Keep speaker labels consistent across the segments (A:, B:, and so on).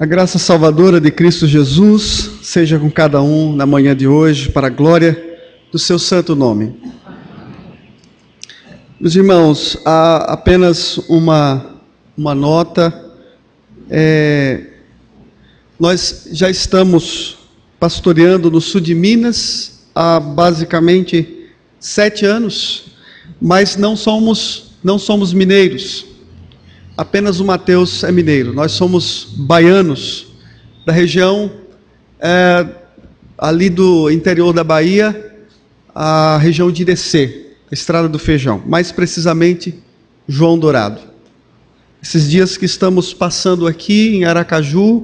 A: A graça salvadora de Cristo Jesus seja com cada um na manhã de hoje, para a glória do seu santo nome. Meus irmãos, há apenas uma nota. Nós já estamos pastoreando no sul de Minas há basicamente 7 anos, mas não somos mineiros. Apenas o Mateus é mineiro. Nós somos baianos da região ali do interior da Bahia, a região de Irecê, a Estrada do Feijão, mais precisamente João Dourado. Esses dias que estamos passando aqui em Aracaju,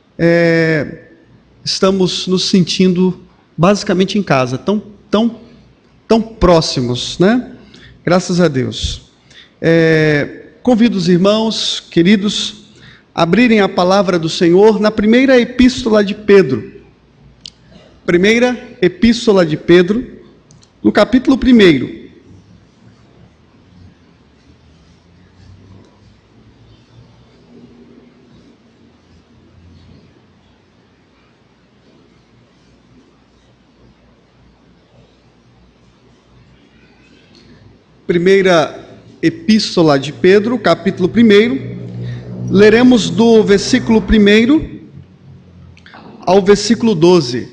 A: estamos nos sentindo basicamente em casa, tão próximos, né? Graças a Deus. Convido os irmãos, queridos, a abrirem a palavra do Senhor na primeira epístola de Pedro. Primeira epístola de Pedro, no capítulo 1. Primeira Epístola de Pedro, capítulo 1, leremos do versículo 1 ao versículo 12.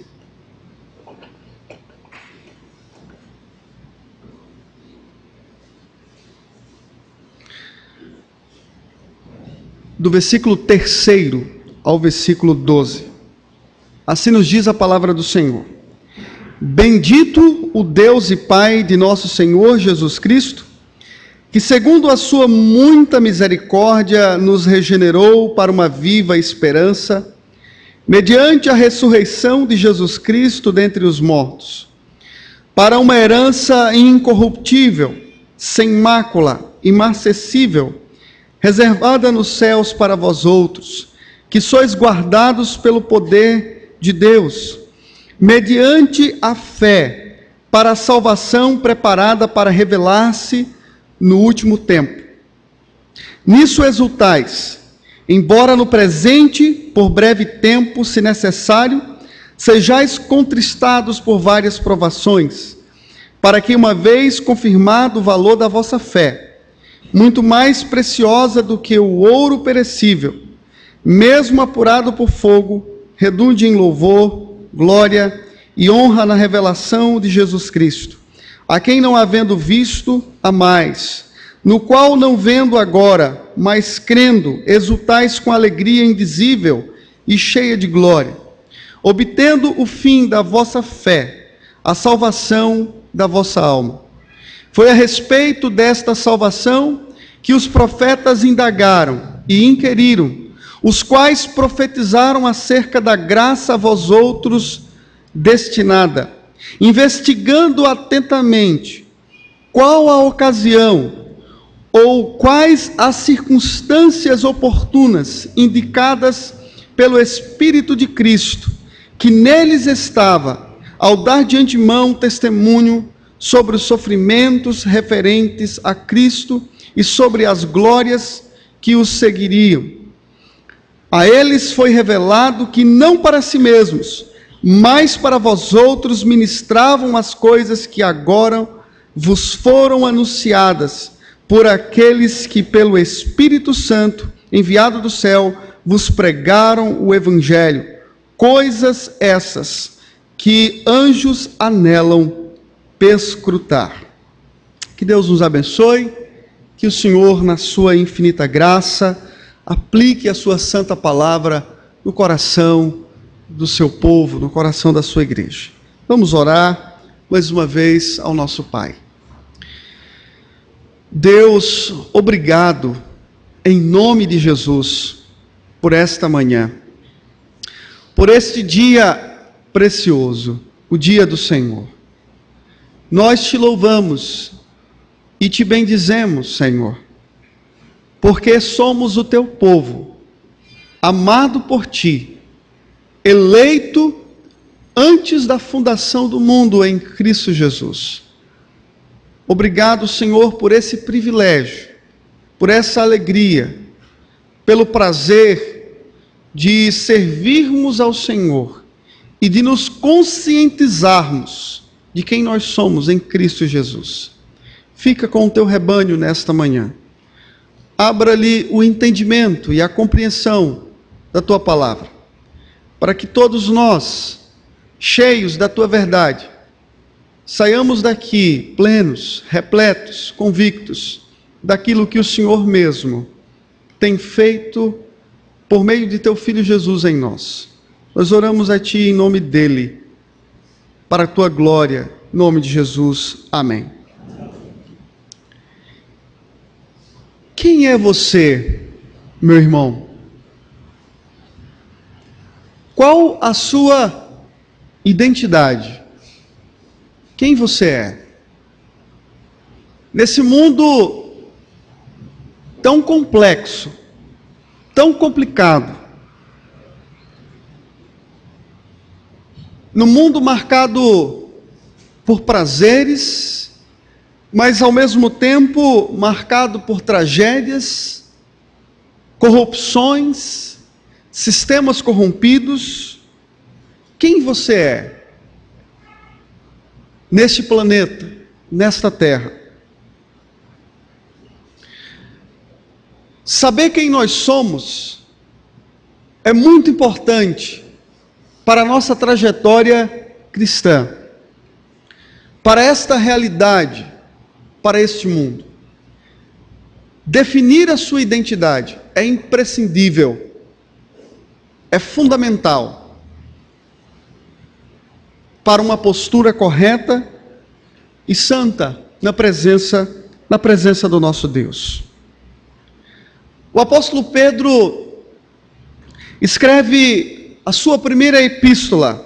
A: Do versículo 3 ao versículo 12. Assim nos diz a palavra do Senhor. Bendito o Deus e Pai de nosso Senhor Jesus Cristo, que segundo a sua muita misericórdia nos regenerou para uma viva esperança, mediante a ressurreição de Jesus Cristo dentre os mortos, para uma herança incorruptível, sem mácula, imarcessível, reservada nos céus para vós outros, que sois guardados pelo poder de Deus, mediante a fé, para a salvação preparada para revelar-se no último tempo. Nisso exultais, embora no presente, por breve tempo, se necessário, sejais contristados por várias provações, para que, uma vez confirmado o valor da vossa fé, muito mais preciosa do que o ouro perecível, mesmo apurado por fogo, redunde em louvor, glória e honra na revelação de Jesus Cristo, a quem não havendo visto, amais, no qual não vendo agora, mas crendo, exultais com alegria indizível e cheia de glória, obtendo o fim da vossa fé, a salvação da vossa alma. Foi a respeito desta salvação que os profetas indagaram e inquiriram, os quais profetizaram acerca da graça a vós outros destinada, investigando atentamente qual a ocasião ou quais as circunstâncias oportunas indicadas pelo Espírito de Cristo, que neles estava, ao dar de antemão testemunho sobre os sofrimentos referentes a Cristo e sobre as glórias que os seguiriam. A eles foi revelado que não para si mesmos, mas para vós outros ministravam as coisas que agora vos foram anunciadas por aqueles que pelo Espírito Santo, enviado do céu, vos pregaram o Evangelho, coisas essas que anjos anelam perscrutar. Que Deus nos abençoe, que o Senhor, na sua infinita graça, aplique a sua santa palavra no coração do seu povo, no coração da sua igreja. Vamos orar mais uma vez ao nosso Pai. Deus, obrigado em nome de Jesus por esta manhã, por este dia precioso, o dia do Senhor. Nós te louvamos e te bendizemos, Senhor, porque somos o teu povo, amado por ti, eleito antes da fundação do mundo em Cristo Jesus. Obrigado, Senhor, por esse privilégio, por essa alegria, pelo prazer de servirmos ao Senhor e de nos conscientizarmos de quem nós somos em Cristo Jesus. Fica com o teu rebanho nesta manhã. Abra-lhe o entendimento e a compreensão da tua palavra, para que todos nós, cheios da tua verdade, saiamos daqui plenos, repletos, convictos daquilo que o Senhor mesmo tem feito por meio de teu Filho Jesus em nós. Nós oramos a ti em nome dele, para a tua glória, em nome de Jesus. Amém. Quem é você, meu irmão? Qual a sua identidade? Quem você é? Nesse mundo tão complexo, tão complicado, no mundo marcado por prazeres, mas ao mesmo tempo marcado por tragédias, corrupções, sistemas corrompidos, quem você é neste planeta, nesta terra? Saber quem nós somos é muito importante para a nossa trajetória cristã, para esta realidade, para este mundo. Definir a sua identidade é imprescindível, é fundamental para uma postura correta e santa na presença do nosso Deus. O apóstolo Pedro escreve a sua primeira epístola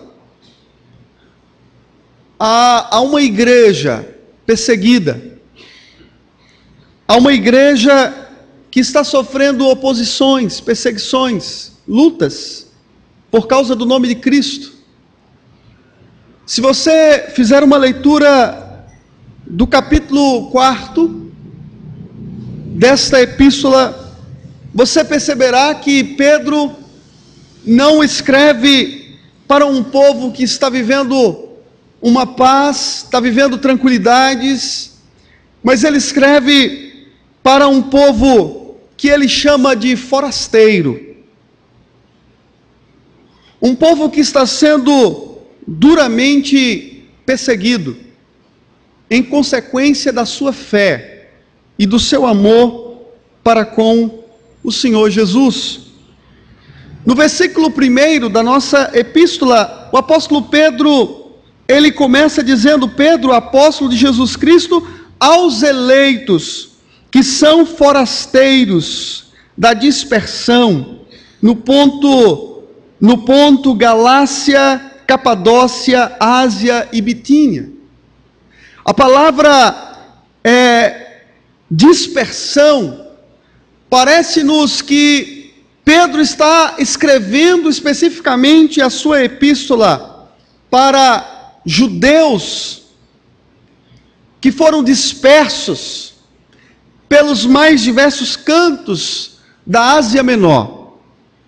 A: a uma igreja perseguida, a uma igreja que está sofrendo oposições, perseguições, lutas, por causa do nome de Cristo. Se você fizer uma leitura do capítulo 4 desta epístola, você perceberá que Pedro não escreve para um povo que está vivendo uma paz, está vivendo tranquilidades, mas ele escreve para um povo que ele chama de forasteiro. Um povo que está sendo duramente perseguido, em consequência da sua fé e do seu amor para com o Senhor Jesus. No versículo 1 da nossa epístola, o apóstolo Pedro, ele começa dizendo: Pedro, apóstolo de Jesus Cristo, aos eleitos que são forasteiros da dispersão, no ponto Galácia, Capadócia, Ásia e Bitínia. A palavra dispersão, parece-nos que Pedro está escrevendo especificamente a sua epístola para judeus que foram dispersos pelos mais diversos cantos da Ásia Menor.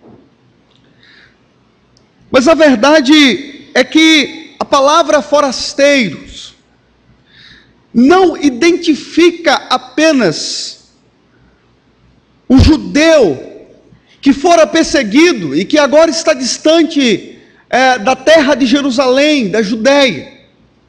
A: Mas a verdade é que a palavra forasteiros não identifica apenas o judeu que fora perseguido e que agora está distante da terra de Jerusalém, da Judéia.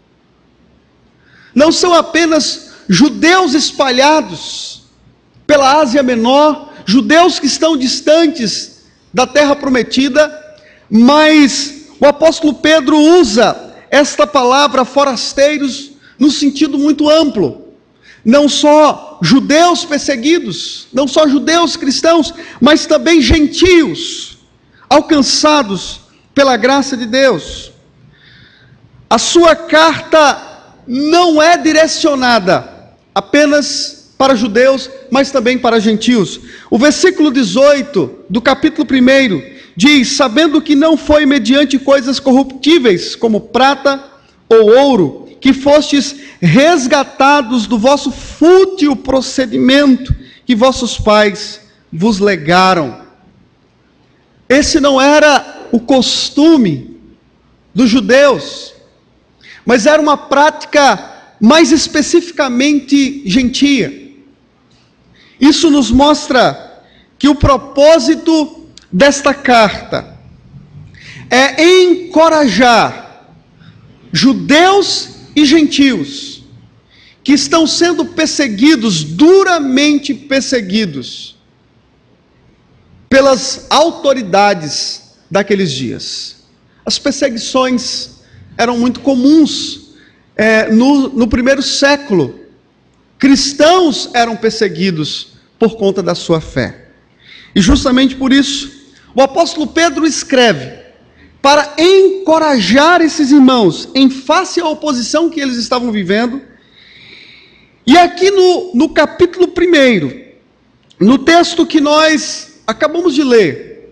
A: Não são apenas judeus espalhados pela Ásia Menor, judeus que estão distantes da terra prometida, mas o apóstolo Pedro usa esta palavra forasteiros no sentido muito amplo. Não só judeus perseguidos, não só judeus cristãos, mas também gentios, alcançados pela graça de Deus. A sua carta não é direcionada apenas para judeus, mas também para gentios. O versículo 18 do capítulo 1 diz: sabendo que não foi mediante coisas corruptíveis, como prata ou ouro, que fostes resgatados do vosso fútil procedimento que vossos pais vos legaram. Esse não era o costume dos judeus, mas era uma prática mais especificamente gentia. Isso nos mostra que o propósito desta carta é encorajar judeus e gentios que estão sendo perseguidos, duramente perseguidos, pelas autoridades daqueles dias. As perseguições eram muito comuns no primeiro século. Cristãos eram perseguidos por conta da sua fé. E justamente por isso, o apóstolo Pedro escreve para encorajar esses irmãos em face à oposição que eles estavam vivendo. E aqui no capítulo 1, no texto que nós acabamos de ler,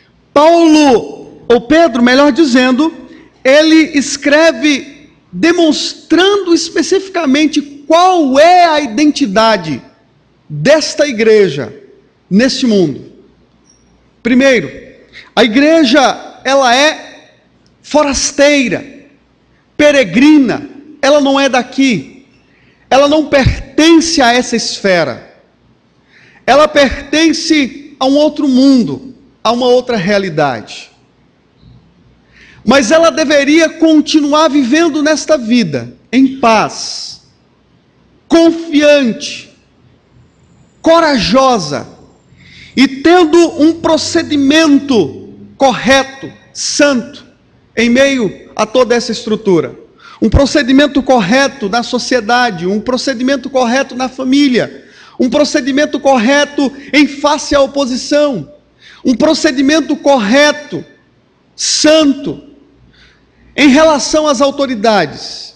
A: Pedro, melhor dizendo, ele escreve demonstrando especificamente qual é a identidade desta igreja neste mundo. Primeiro, a igreja, ela é forasteira, peregrina, ela não é daqui, ela não pertence a essa esfera, ela pertence a um outro mundo, a uma outra realidade. Mas ela deveria continuar vivendo nesta vida, em paz, confiante, corajosa, e tendo um procedimento correto, santo, em meio a toda essa estrutura. Um procedimento correto na sociedade, um procedimento correto na família, um procedimento correto em face à oposição, um procedimento correto, santo, em relação às autoridades.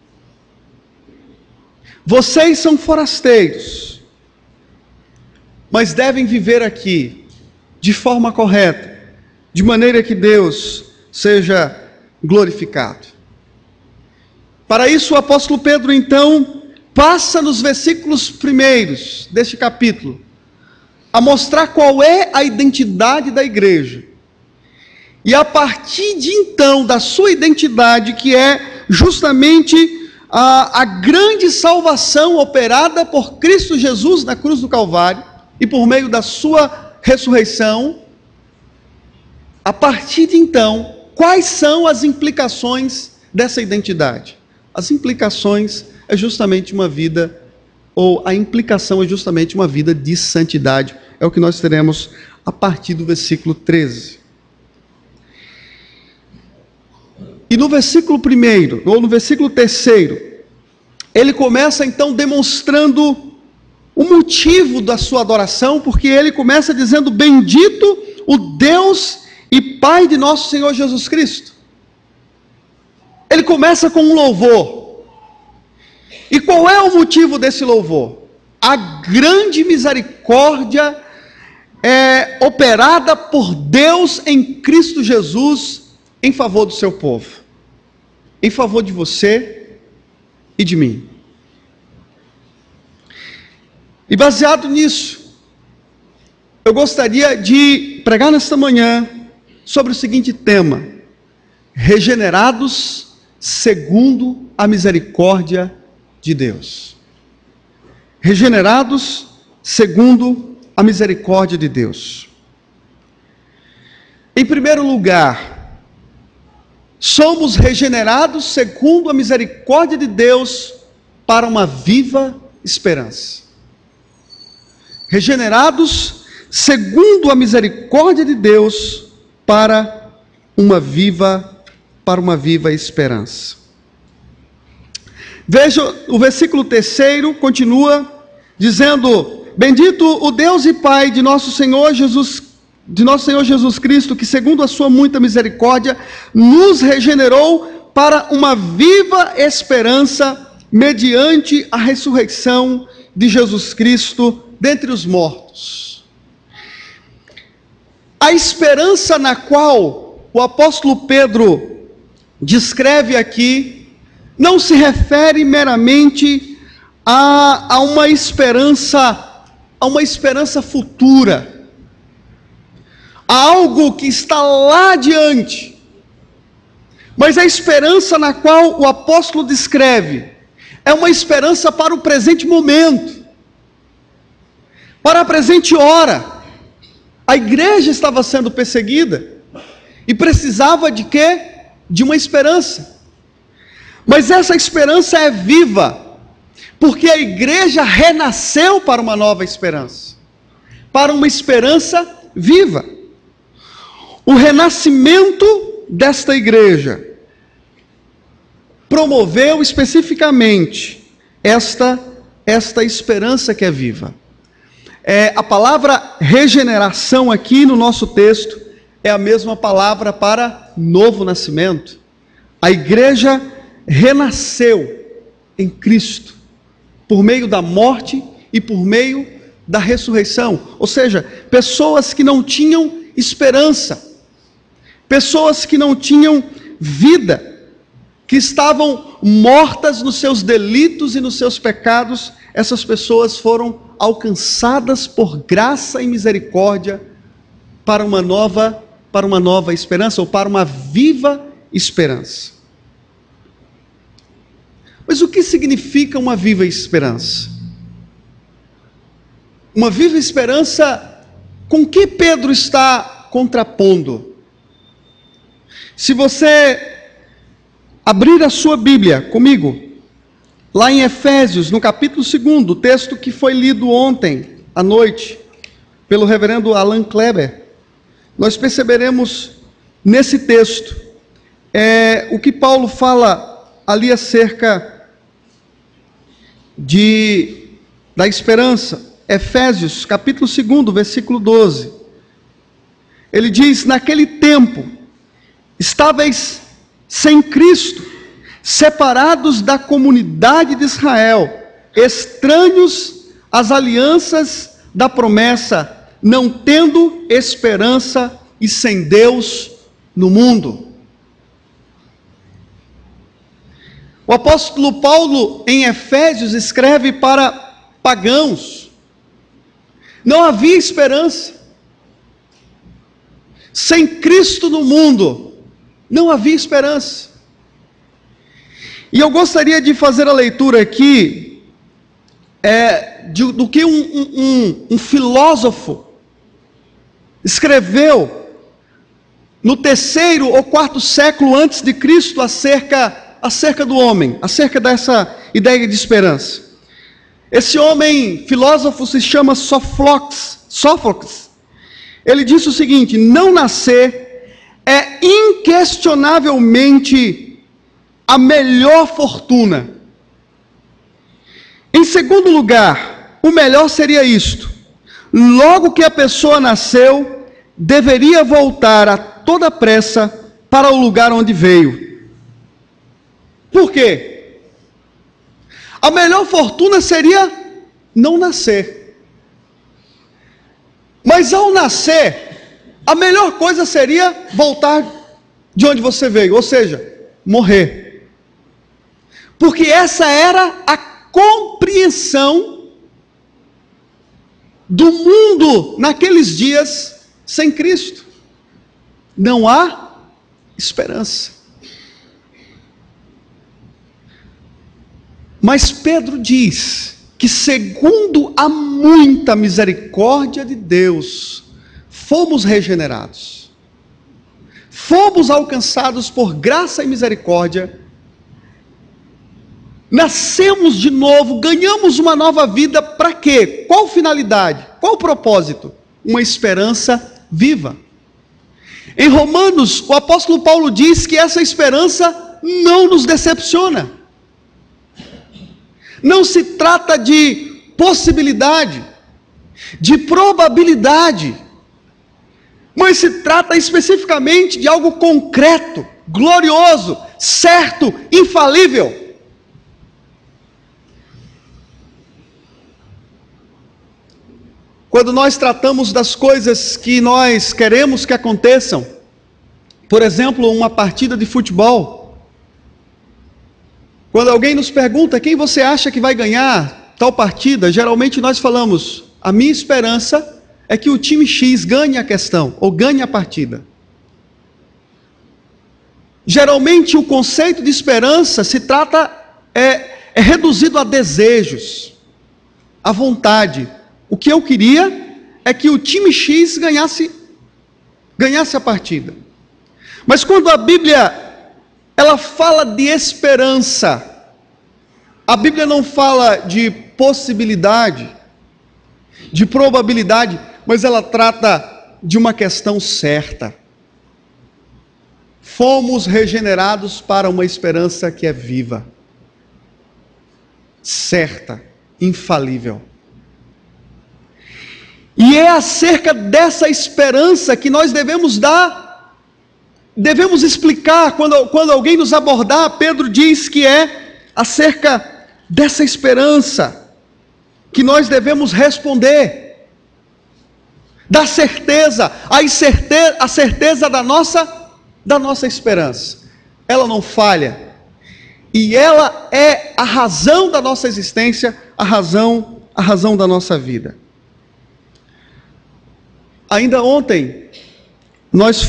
A: Vocês são forasteiros, mas devem viver aqui de forma correta, de maneira que Deus seja glorificado. Para isso, o apóstolo Pedro, então, passa nos versículos primeiros deste capítulo a mostrar qual é a identidade da igreja. E a partir de então, da sua identidade, que é justamente a grande salvação operada por Cristo Jesus na cruz do Calvário, e por meio da sua ressurreição, a partir de então, quais são as implicações dessa identidade? As implicações é justamente uma vida, ou a implicação é justamente uma vida de santidade. É o que nós teremos a partir do versículo 13. E no versículo 1, ou no versículo 3, ele começa então demonstrando o motivo da sua adoração, porque ele começa dizendo: bendito o Deus e Pai de nosso Senhor Jesus Cristo. Ele começa com um louvor. E qual é o motivo desse louvor? A grande misericórdia operada por Deus em Cristo Jesus em favor do seu povo, em favor de você e de mim. E baseado nisso, eu gostaria de pregar nesta manhã sobre o seguinte tema: regenerados segundo a misericórdia de Deus. Regenerados segundo a misericórdia de Deus. Em primeiro lugar, somos regenerados segundo a misericórdia de Deus para uma viva esperança. Regenerados segundo a misericórdia de Deus para uma viva esperança. Veja, o versículo 3 continua dizendo: bendito o Deus e Pai de nosso Senhor Jesus Cristo, que segundo a sua muita misericórdia nos regenerou para uma viva esperança mediante a ressurreição de Jesus Cristo dentre os mortos. A esperança na qual o apóstolo Pedro descreve aqui não se refere meramente a uma esperança futura, algo que está lá adiante. Mas a esperança na qual o apóstolo descreve é uma esperança para o presente momento, para a presente hora. A igreja estava sendo perseguida e precisava de quê? De uma esperança. Mas essa esperança é viva, porque a igreja renasceu para uma nova esperança, para uma esperança viva. O renascimento desta igreja promoveu especificamente esta esperança que é viva. A palavra regeneração aqui no nosso texto é a mesma palavra para novo nascimento. A igreja renasceu em Cristo, por meio da morte e por meio da ressurreição. Ou seja, pessoas que não tinham esperança, pessoas que não tinham vida, que estavam mortas nos seus delitos e nos seus pecados, essas pessoas foram alcançadas por graça e misericórdia para uma nova esperança, ou para uma viva esperança. Mas o que significa uma viva esperança? Uma viva esperança, com que Pedro está contrapondo? Se você abrir a sua Bíblia comigo, lá em Efésios, no capítulo 2, o texto que foi lido ontem à noite pelo reverendo Alan Kleber, nós perceberemos nesse texto o que Paulo fala ali acerca da esperança. Efésios, capítulo 2, versículo 12. Ele diz: naquele tempo, estáveis sem Cristo, separados da comunidade de Israel, estranhos às alianças da promessa, não tendo esperança e sem Deus no mundo. O apóstolo Paulo, em Efésios, escreve para pagãos. Não havia esperança. Sem Cristo no mundo, não havia esperança. E eu gostaria de fazer a leitura aqui do que um filósofo escreveu no 3º ou 4º século antes de Cristo acerca do homem, acerca dessa ideia de esperança. Esse homem filósofo se chama Sófocles. Ele disse o seguinte: não nascer é inquestionavelmente a melhor fortuna. Em segundo lugar, o melhor seria isto: logo que a pessoa nasceu, deveria voltar a toda pressa para o lugar onde veio. Por quê? A melhor fortuna seria não nascer. Mas ao nascer, a melhor coisa seria voltar de onde você veio, ou seja, morrer. Porque essa era a compreensão do mundo naqueles dias sem Cristo. Não há esperança. Mas Pedro diz que, segundo a muita misericórdia de Deus, fomos regenerados, fomos alcançados por graça e misericórdia, nascemos de novo, ganhamos uma nova vida. Para quê? Qual finalidade? Qual propósito? Uma esperança viva. Em Romanos, o apóstolo Paulo diz que essa esperança não nos decepciona. Não se trata de possibilidade, de probabilidade, mas se trata especificamente de algo concreto, glorioso, certo, infalível. Quando nós tratamos das coisas que nós queremos que aconteçam, por exemplo, uma partida de futebol, quando alguém nos pergunta quem você acha que vai ganhar tal partida, geralmente nós falamos: a minha esperança é que o time X ganhe a questão, ou ganhe a partida. Geralmente o conceito de esperança é reduzido a desejos, a vontade. O que eu queria é que o time X ganhasse a partida. Mas quando a Bíblia ela fala de esperança, a Bíblia não fala de possibilidade, de probabilidade, mas ela trata de uma questão certa. Fomos regenerados para uma esperança que é viva, certa, infalível. E é acerca dessa esperança que nós devemos explicar. Quando alguém nos abordar, Pedro diz que é acerca dessa esperança que nós devemos responder. Da certeza, a certeza da nossa esperança. Ela não falha. E ela é a razão da nossa existência, a razão da nossa vida. Ainda ontem, nós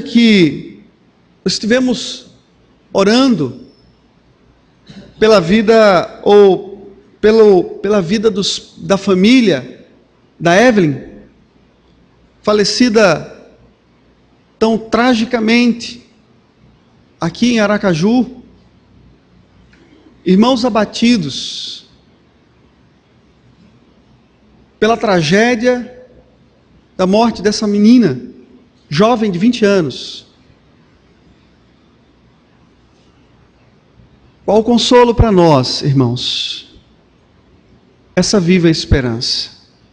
A: estivemos orando pela vida, pela vida da família da Evelyn, falecida tão tragicamente aqui em Aracaju. Irmãos abatidos pela tragédia da morte dessa menina, jovem de 20 anos. Qual o consolo para nós, irmãos? Essa viva esperança.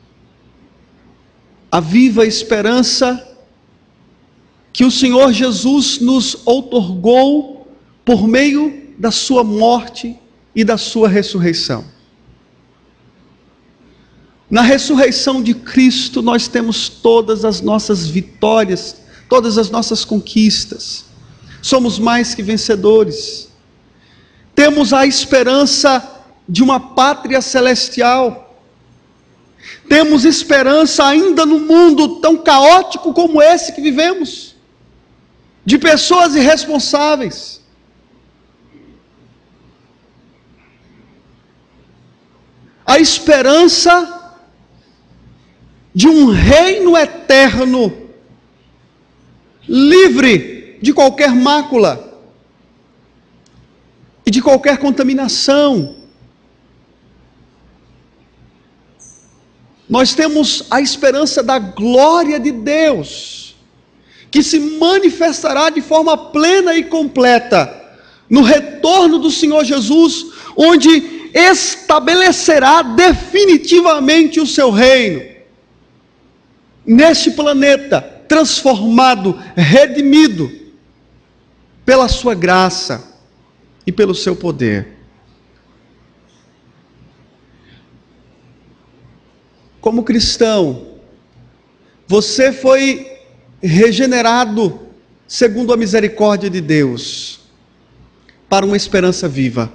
A: A viva esperança que o Senhor Jesus nos outorgou por meio da sua morte e da sua ressurreição. Na ressurreição de Cristo nós temos todas as nossas vitórias, todas as nossas conquistas. Somos mais que vencedores. Temos a esperança de uma pátria celestial. Temos esperança ainda no mundo tão caótico como esse que vivemos, de pessoas irresponsáveis. A esperança de um reino eterno, livre de qualquer mácula e de qualquer contaminação. Nós temos a esperança da glória de Deus, que se manifestará de forma plena e completa no retorno do Senhor Jesus, onde estabelecerá definitivamente o seu reino neste planeta transformado, redimido pela sua graça e pelo seu poder. Como cristão, você foi regenerado segundo a misericórdia de Deus para uma esperança viva.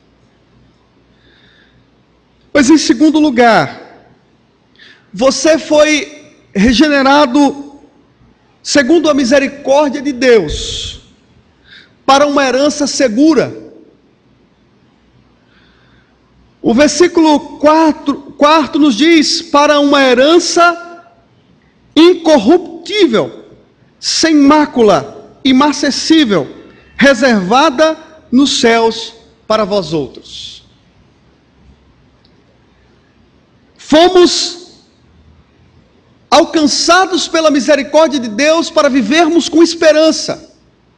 A: Mas em segundo lugar, você foi regenerado segundo a misericórdia de Deus para uma herança segura. O versículo 4 nos diz: para uma herança incorruptível, sem mácula, imarcessível, reservada nos céus para vós outros. Fomos alcançados pela misericórdia de Deus para vivermos com esperança,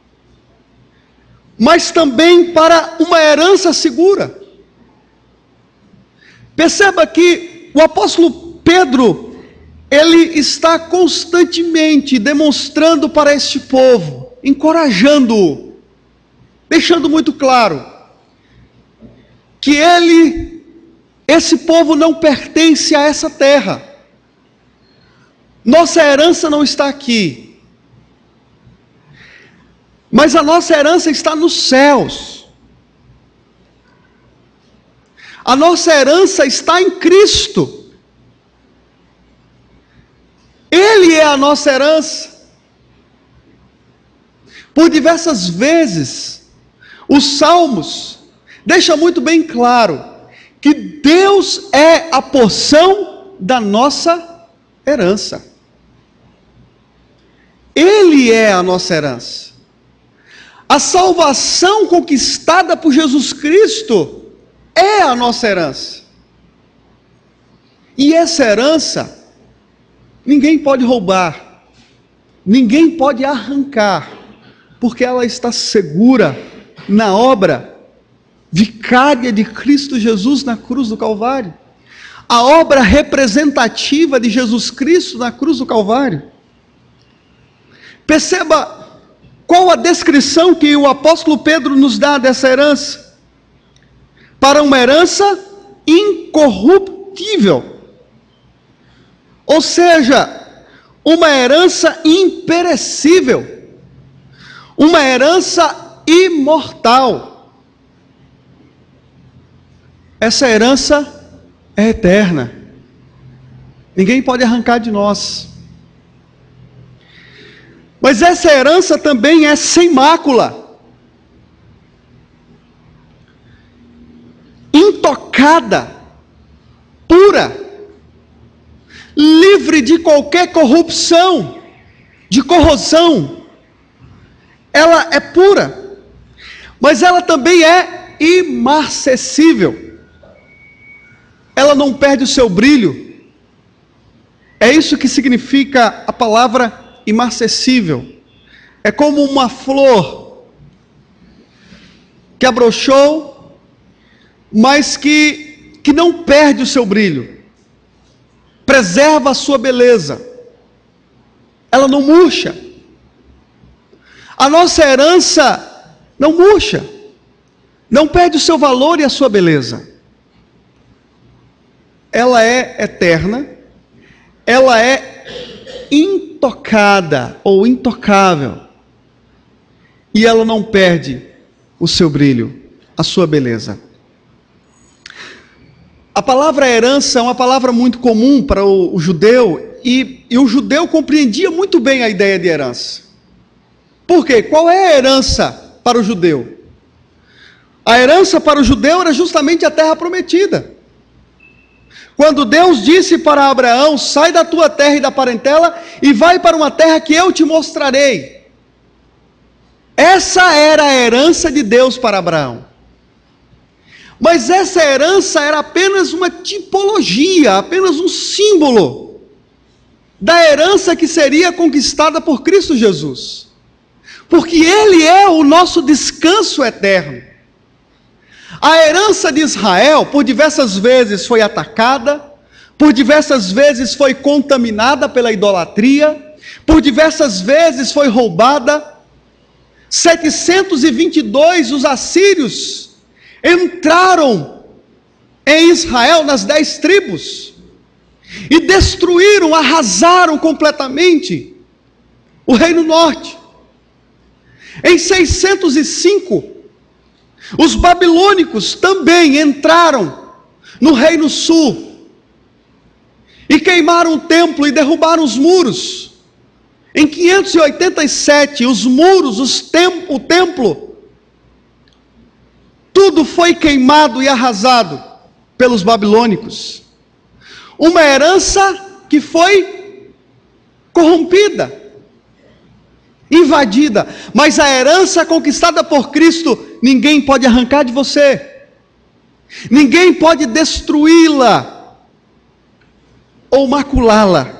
A: mas também para uma herança segura. Perceba que o apóstolo Pedro, ele está constantemente demonstrando para este povo, encorajando-o, deixando muito claro que esse povo não pertence a essa terra. Nossa herança não está aqui, mas a nossa herança está nos céus. A nossa herança está em Cristo. é a nossa herança. Por diversas vezes, os Salmos deixam muito bem claro que Deus é a porção da nossa herança. Ele é a nossa herança. A salvação conquistada por Jesus Cristo é a nossa herança. E essa herança, ninguém pode roubar, ninguém pode arrancar, porque ela está segura na obra vicária de Cristo Jesus na cruz do Calvário. A obra representativa de Jesus Cristo na cruz do Calvário. Perceba qual a descrição que o apóstolo Pedro nos dá dessa herança. Para uma herança incorruptível. Ou seja, uma herança imperecível. Uma herança imortal. Essa herança é eterna. Ninguém pode arrancar de nós. Mas essa herança também é sem mácula. Intocada. Pura. Livre de qualquer corrupção, de corrosão. Ela é pura, mas ela também é imarcessível. Ela não perde o seu brilho. É isso que significa a palavra imarcessível. É como uma flor que abrochou, mas que não perde o seu brilho. Preserva a sua beleza. Ela não murcha. A nossa herança não murcha, não perde o seu valor e a sua beleza. Ela é eterna, ela é intocada ou intocável, e ela não perde o seu brilho, a sua beleza. A palavra herança é uma palavra muito comum para o judeu, e o judeu compreendia muito bem a ideia de herança. Por quê? Qual é a herança para o judeu? A herança para o judeu era justamente a terra prometida. Quando Deus disse para Abraão: sai da tua terra e da parentela e vai para uma terra que eu te mostrarei. Essa era a herança de Deus para Abraão. Mas essa herança era apenas uma tipologia, apenas um símbolo da herança que seria conquistada por Cristo Jesus. Porque Ele é o nosso descanso eterno. A herança de Israel, por diversas vezes foi atacada, por diversas vezes foi contaminada pela idolatria, por diversas vezes foi roubada. 722 os assírios entraram em Israel, nas 10 tribos, e destruíram, arrasaram completamente o Reino Norte. Em 605, os babilônicos também entraram no Reino Sul e queimaram o templo e derrubaram os muros. Em 587, os muros, o templo, tudo foi queimado e arrasado pelos babilônicos. Uma herança que foi corrompida, invadida, mas a herança conquistada por Cristo, ninguém pode arrancar de você, ninguém pode destruí-la ou maculá-la.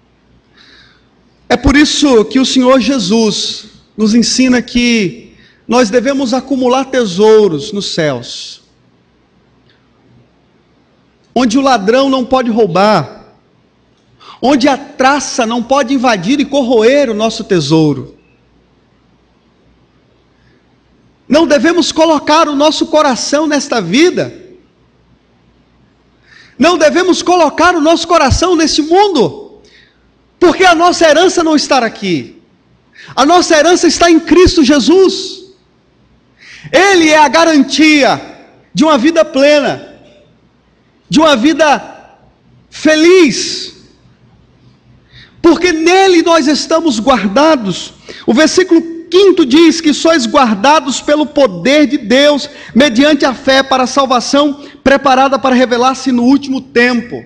A: É por isso que o Senhor Jesus nos ensina que nós devemos acumular tesouros nos céus, onde o ladrão não pode roubar, onde a traça não pode invadir e corroer o nosso tesouro. Não devemos colocar o nosso coração nesta vida, não devemos colocar o nosso coração nesse mundo, porque a nossa herança não está aqui, a nossa herança está em Cristo Jesus. Ele é a garantia de uma vida plena, de uma vida feliz. porque nele nós estamos guardados. O versículo 5 diz que sois guardados pelo poder de Deus, mediante a fé para a salvação, preparada para revelar-se no último tempo.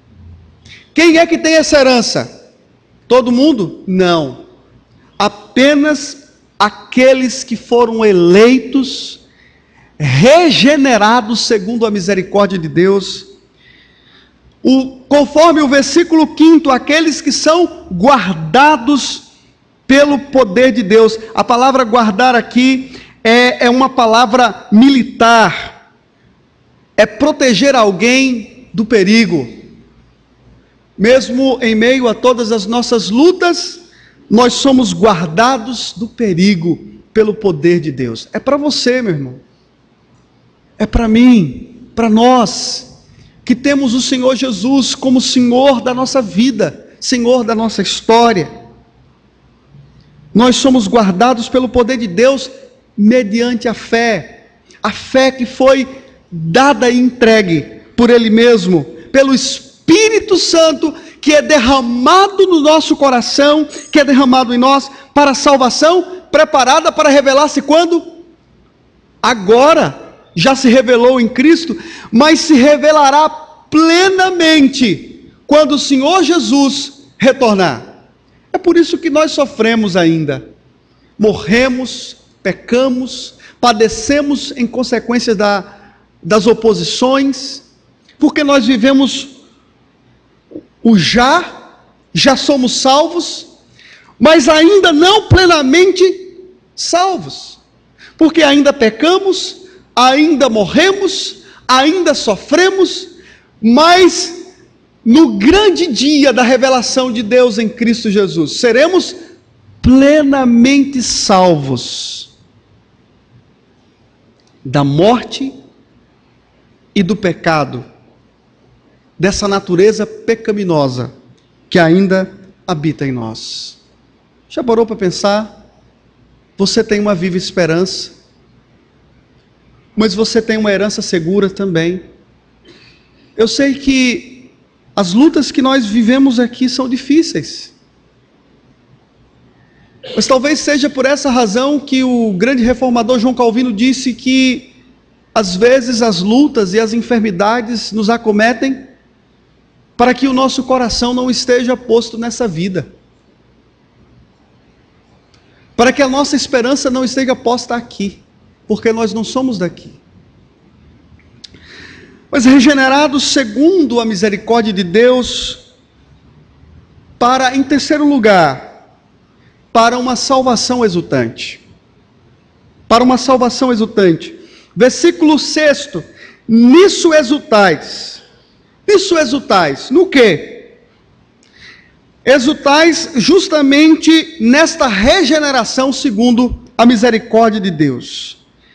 A: Quem é que tem essa herança? Todo mundo? Não. Apenas aqueles que foram eleitos, regenerados segundo a misericórdia de Deus. Conforme o versículo 5, aqueles que são guardados pelo poder de Deus. A palavra guardar aqui é uma palavra militar, é proteger alguém do perigo. Mesmo em meio a todas as nossas lutas, nós somos guardados do perigo pelo poder de Deus. É para você, meu irmão, é para mim, para nós, que temos o Senhor Jesus como Senhor da nossa vida, Senhor da nossa história. Nós somos guardados pelo poder de Deus mediante a fé que foi dada e entregue por Ele mesmo, pelo Espírito Santo, que é derramado no nosso coração, que é derramado em nós para a salvação, preparada para revelar-se quando? Agora. Já se revelou em Cristo, mas se revelará plenamente quando o Senhor Jesus retornar. É por isso que nós sofremos ainda, morremos, pecamos, padecemos em consequência das oposições, porque nós vivemos o já somos salvos, mas ainda não plenamente salvos, porque ainda pecamos, ainda morremos, ainda sofremos, mas no grande dia da revelação de Deus em Cristo Jesus, seremos plenamente salvos da morte e do pecado, dessa natureza pecaminosa que ainda habita em nós. Já parou para pensar? Você tem uma viva esperança, mas você tem uma herança segura também. Eu sei que as lutas que nós vivemos aqui são difíceis, mas talvez seja por essa razão que o grande reformador João Calvino disse que às vezes as lutas e as enfermidades nos acometem para que o nosso coração não esteja posto nessa vida, para que a nossa esperança não esteja posta aqui, porque nós não somos daqui. Mas regenerados segundo a misericórdia de Deus, em terceiro lugar, para uma salvação exultante. Para uma salvação exultante. Versículo 6, nisso exultais. Nisso exultais, no quê? Exultais justamente nesta regeneração segundo a misericórdia de Deus.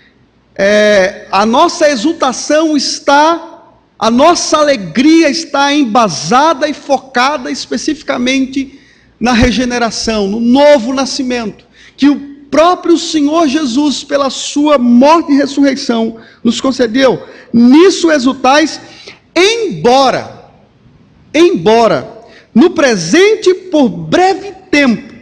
A: A nossa exultação a nossa alegria está embasada e focada especificamente na regeneração, no novo nascimento, que o próprio Senhor Jesus, pela sua morte e ressurreição, nos concedeu. Nisso exultais, embora, no presente, por breve tempo,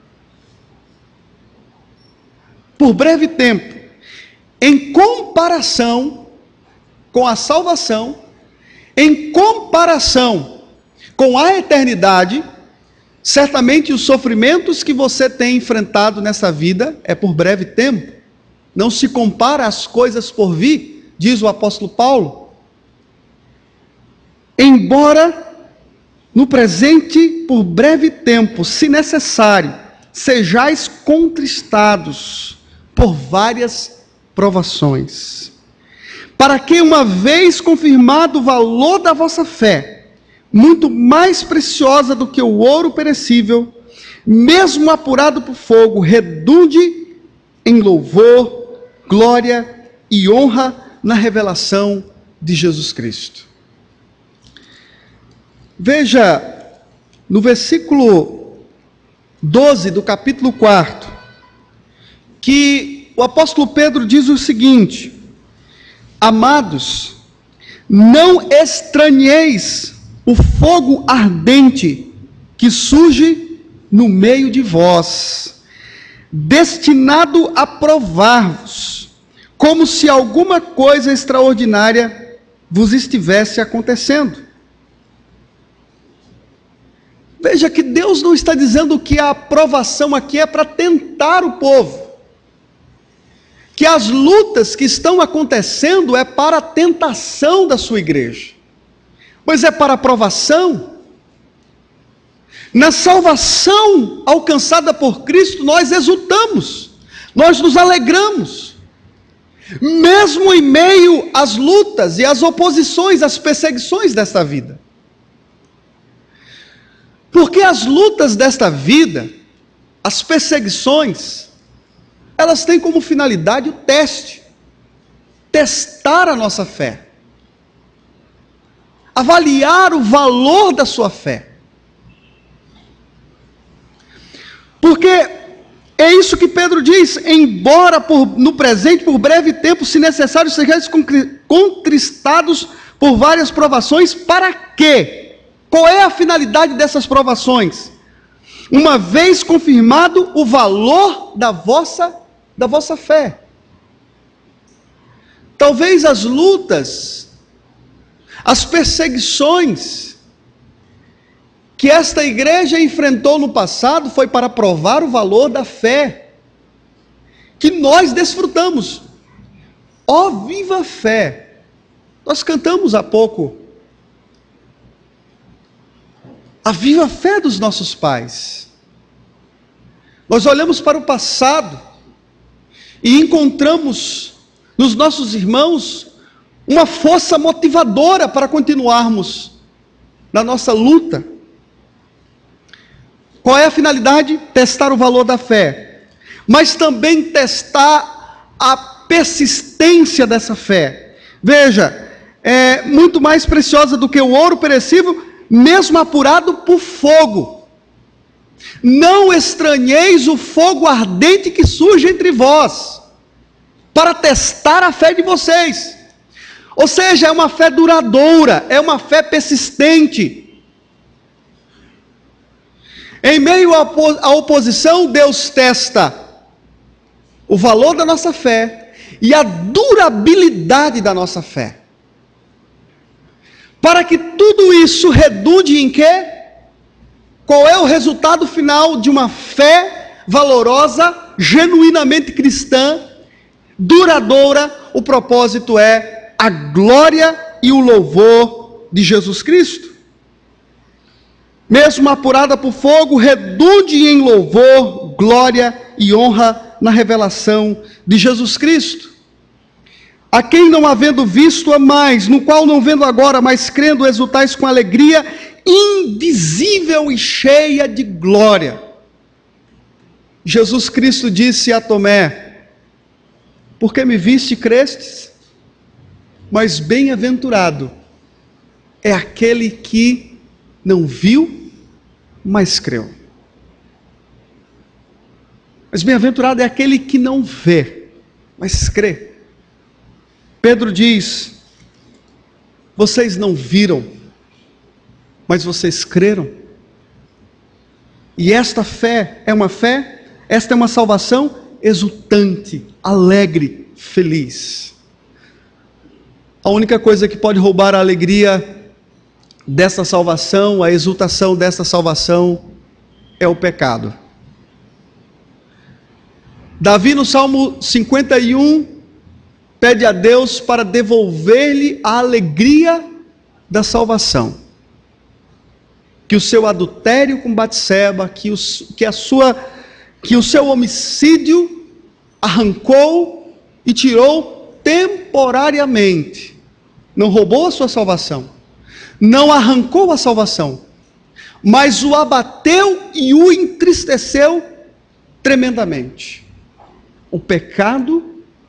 A: em comparação com a salvação, em comparação com a eternidade, certamente os sofrimentos que você tem enfrentado nessa vida é por breve tempo. Não se compara às coisas por vir, diz o apóstolo Paulo. Embora no presente, por breve tempo, se necessário, sejais contristados por várias provações, para que, uma vez confirmado o valor da vossa fé, muito mais preciosa do que o ouro perecível, mesmo apurado por fogo, redunde em louvor, glória e honra na revelação de Jesus Cristo. Veja, no versículo 12 do capítulo 4, que o apóstolo Pedro diz o seguinte: amados, não estranheis o fogo ardente que surge no meio de vós, destinado a provar-vos, como se alguma coisa extraordinária vos estivesse acontecendo. Veja que Deus não está dizendo que a aprovação aqui é para tentar o povo, que as lutas que estão acontecendo é para a tentação da sua igreja, mas é para a aprovação. Na salvação alcançada por Cristo, nós exultamos, nós nos alegramos, mesmo em meio às lutas e às oposições, às perseguições desta vida. Porque as lutas desta vida, as perseguições, elas têm como finalidade o teste, testar a nossa fé, avaliar o valor da sua fé. Porque é isso que Pedro diz: embora no presente, por breve tempo, se necessário, sejais contristados por várias provações, para quê? Qual é a finalidade dessas provações? Uma vez confirmado o valor da vossa fé. Talvez as lutas, as perseguições que esta igreja enfrentou no passado foi para provar o valor da fé que nós desfrutamos. Ó viva fé! Nós cantamos há pouco a viva fé dos nossos pais. Nós olhamos para o passado e encontramos nos nossos irmãos uma força motivadora para continuarmos na nossa luta. Qual é a finalidade? Testar o valor da fé, mas também testar a persistência dessa fé. Veja, é muito mais preciosa do que o ouro perecível, mesmo apurado por fogo. Não estranheis o fogo ardente que surge entre vós, para testar a fé de vocês. Ou seja, é uma fé duradoura, é uma fé persistente. Em meio à oposição, Deus testa o valor da nossa fé e a durabilidade da nossa fé. Para que tudo isso redunde em quê? Qual é o resultado final de uma fé valorosa, genuinamente cristã, duradoura? O propósito é a glória e o louvor de Jesus Cristo. Mesmo apurada por fogo, redunde em louvor, glória e honra na revelação de Jesus Cristo. A quem não havendo visto a mais, no qual não vendo agora, mas crendo, exultais com alegria indizível e cheia de glória. Jesus Cristo disse a Tomé: porque me viste e crestes? Mas bem-aventurado é aquele que não viu, mas creu. Mas bem-aventurado é aquele que não vê, mas crê. Pedro diz: vocês não viram, mas vocês creram. E esta fé é uma fé, esta é uma salvação exultante, alegre, feliz. A única coisa que pode roubar a alegria dessa salvação, a exultação dessa salvação, é o pecado. Davi, no Salmo 51, pede a Deus para devolver-lhe a alegria da salvação. Que o seu adultério com Batseba, que o seu homicídio arrancou e tirou temporariamente. Não roubou a sua salvação, não arrancou a salvação, mas o abateu e o entristeceu tremendamente. O pecado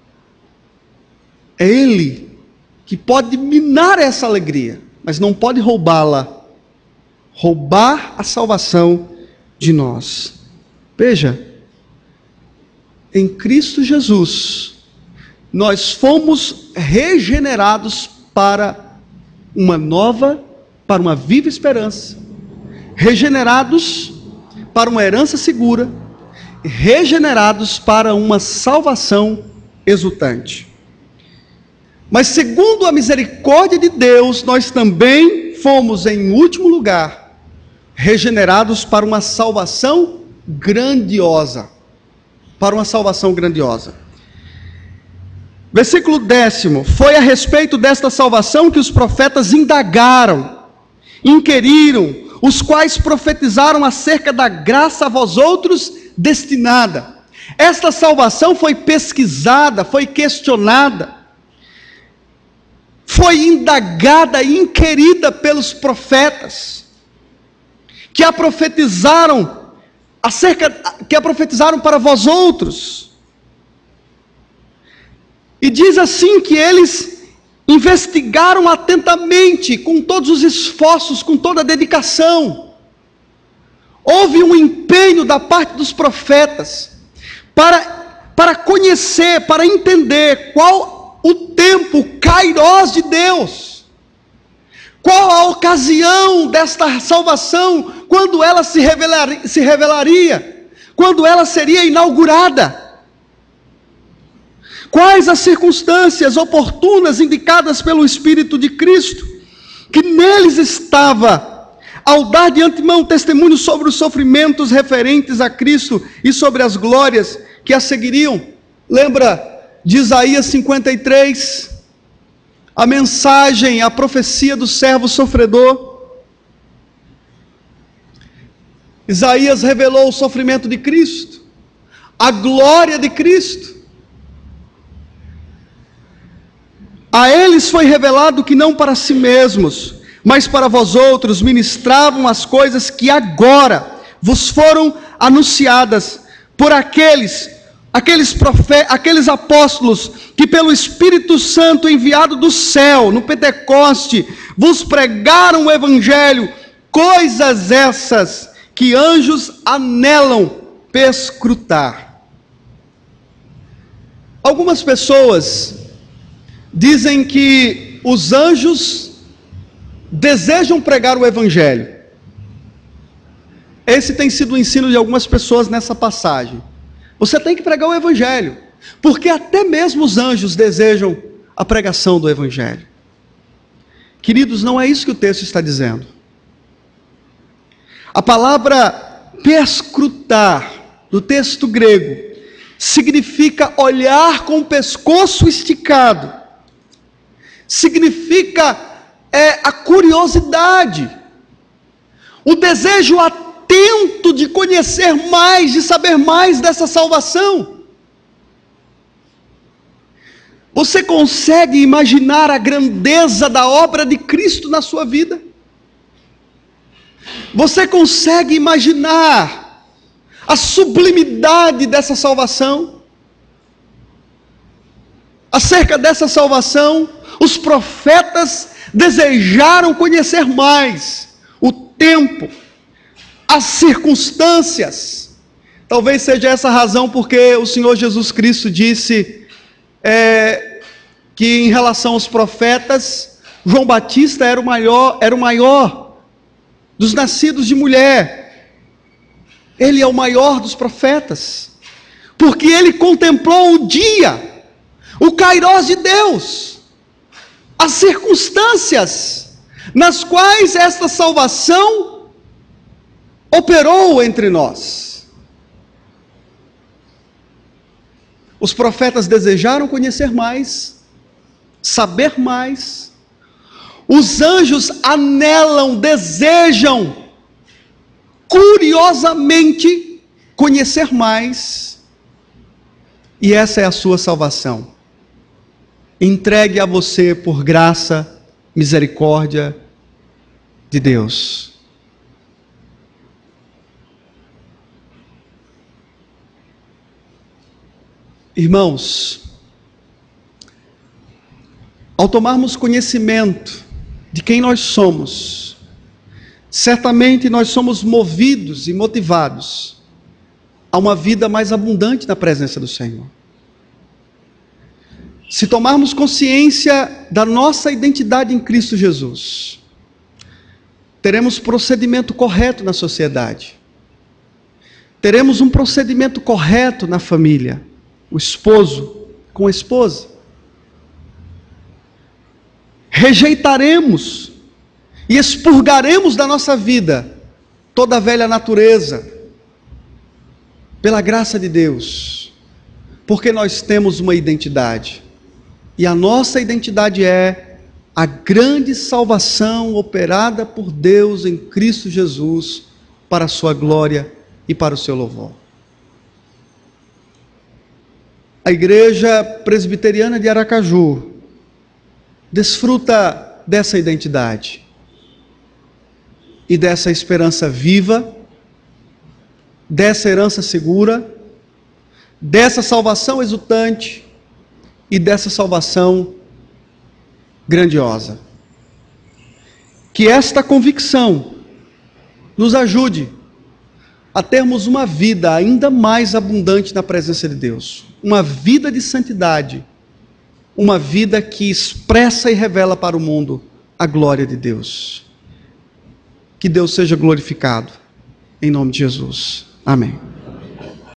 A: é ele que pode minar essa alegria, mas não pode roubá-la, roubar a salvação de nós. Veja, em Cristo Jesus, nós fomos regenerados para uma nova, para uma viva esperança, regenerados para uma herança segura, regenerados para uma salvação exultante. Mas segundo a misericórdia de Deus, nós também fomos, em último lugar, regenerados para uma salvação grandiosa. Para uma salvação grandiosa. Versículo 10: foi a respeito desta salvação que os profetas indagaram, inquiriram, os quais profetizaram acerca da graça a vós outros destinada. Esta salvação foi pesquisada, foi questionada, foi indagada e inquirida pelos profetas, que a profetizaram para vós outros. E diz assim que eles investigaram atentamente, com todos os esforços, com toda a dedicação. Houve um empenho da parte dos profetas para conhecer, para entender qual o tempo, o kairós de Deus. Qual a ocasião desta salvação, quando ela se revelaria, quando ela seria inaugurada. Quais as circunstâncias oportunas indicadas pelo Espírito de Cristo, que neles estava, ao dar de antemão testemunho sobre os sofrimentos referentes a Cristo e sobre as glórias que a seguiriam. Lembra de Isaías 53, a mensagem, a profecia do servo sofredor. Isaías revelou o sofrimento de Cristo, a glória de Cristo. A eles foi revelado que não para si mesmos, mas para vós outros ministravam as coisas que agora vos foram anunciadas por aqueles apóstolos que pelo Espírito Santo enviado do céu, no Pentecoste, vos pregaram o Evangelho, coisas essas que anjos anelam perscrutar. Algumas pessoas dizem que os anjos desejam pregar o Evangelho. Esse tem sido o ensino de algumas pessoas nessa passagem. Você tem que pregar o Evangelho, porque até mesmo os anjos desejam a pregação do Evangelho. Queridos, não é isso que o texto está dizendo. A palavra perscrutar, do texto grego, significa olhar com o pescoço esticado. Significa a curiosidade, o desejo atento de conhecer mais, de saber mais dessa salvação. Você consegue imaginar a grandeza da obra de Cristo na sua vida? Você consegue imaginar a sublimidade dessa salvação? Acerca dessa salvação, os profetas desejaram conhecer mais o tempo, as circunstâncias. Talvez seja essa a razão porque o Senhor Jesus Cristo disse que em relação aos profetas, João Batista era o maior dos nascidos de mulher. Ele é o maior dos profetas, porque ele contemplou o dia, o kairós de Deus, as circunstâncias nas quais esta salvação operou entre nós. Os profetas desejaram conhecer mais, saber mais. Os anjos anelam, desejam, curiosamente, conhecer mais. E essa é a sua salvação. Entregue a você por graça, misericórdia de Deus. Irmãos, ao tomarmos conhecimento de quem nós somos, certamente nós somos movidos e motivados a uma vida mais abundante na presença do Senhor. Se tomarmos consciência da nossa identidade em Cristo Jesus, teremos procedimento correto na sociedade. Teremos um procedimento correto na família. O esposo com a esposa. Rejeitaremos e expurgaremos da nossa vida toda a velha natureza, pela graça de Deus, porque nós temos uma identidade, e a nossa identidade é a grande salvação operada por Deus em Cristo Jesus, para a sua glória e para o seu louvor. A Igreja Presbiteriana de Aracaju desfruta dessa identidade e dessa esperança viva, dessa herança segura, dessa salvação exultante e dessa salvação grandiosa. Que esta convicção nos ajude a termos uma vida ainda mais abundante na presença de Deus, uma vida de santidade, uma vida que expressa e revela para o mundo a glória de Deus. Que Deus seja glorificado, em nome de Jesus. Amém.